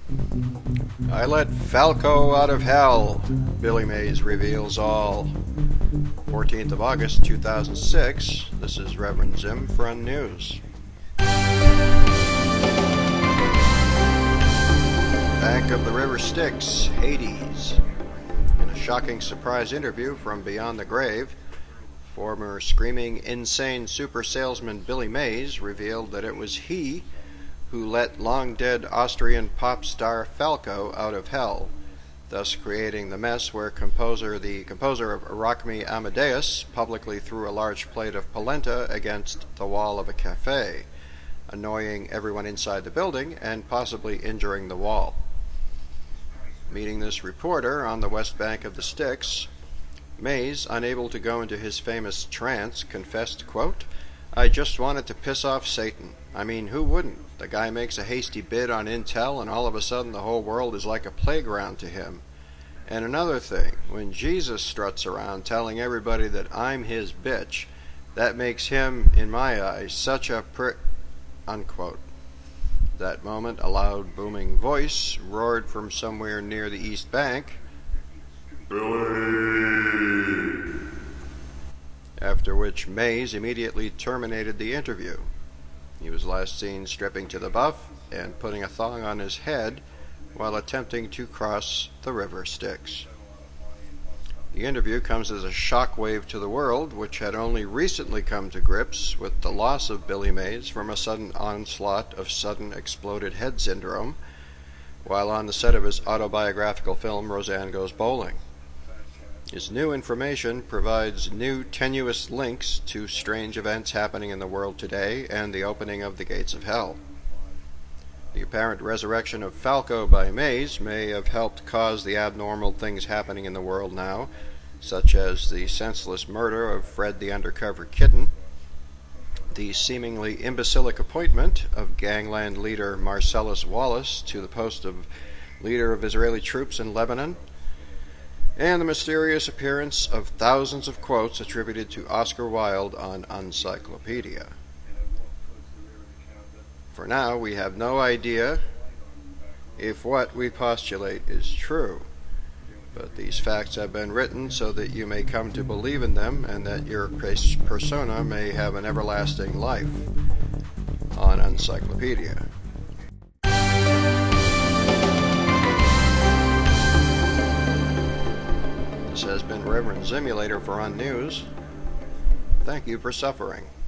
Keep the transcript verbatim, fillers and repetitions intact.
I let Falco out of hell. Billy Mays reveals all. fourteenth of August two thousand six. This is Reverend Zim for Unnews. Bank of the River Styx, Hades. In a shocking surprise interview from Beyond the Grave, former screaming insane super salesman Billy Mays revealed that it was he who let long-dead Austrian pop star Falco out of hell, thus creating the mess where composer the composer of Rock Me Amadeus publicly threw a large plate of polenta against the wall of a cafe, annoying everyone inside the building and possibly injuring the wall. Meeting this reporter on the west bank of the Styx, Mays, unable to go into his famous trance, confessed, quote, "I just wanted to piss off Satan. I mean, who wouldn't? The guy makes a hasty bid on Intel and all of a sudden the whole world is like a playground to him. And another thing, when Jesus struts around telling everybody that I'm his bitch, that makes him, in my eyes, such a pr..." unquote. That moment, a loud, booming voice roared from somewhere near the east bank, "Billy!" After which Mays immediately terminated the interview. He was last seen stripping to the buff and putting a thong on his head while attempting to cross the river Styx. The interview comes as a shockwave to the world, which had only recently come to grips with the loss of Billy Mays from a sudden onslaught of sudden exploded head syndrome while on the set of his autobiographical film Roseanne Goes Bowling. His new information provides new tenuous links to strange events happening in the world today and the opening of the gates of hell. The apparent resurrection of Falco by Mays may have helped cause the abnormal things happening in the world now, such as the senseless murder of Fred the Undercover Kitten, the seemingly imbecilic appointment of gangland leader Marcellus Wallace to the post of leader of Israeli troops in Lebanon, and the mysterious appearance of thousands of quotes attributed to Oscar Wilde on Uncyclopedia. For now, we have no idea if what we postulate is true, but these facts have been written so that you may come to believe in them and that your persona may have an everlasting life on Uncyclopedia. This has been Reverend Zimulator for Unnews. Thank you for suffering.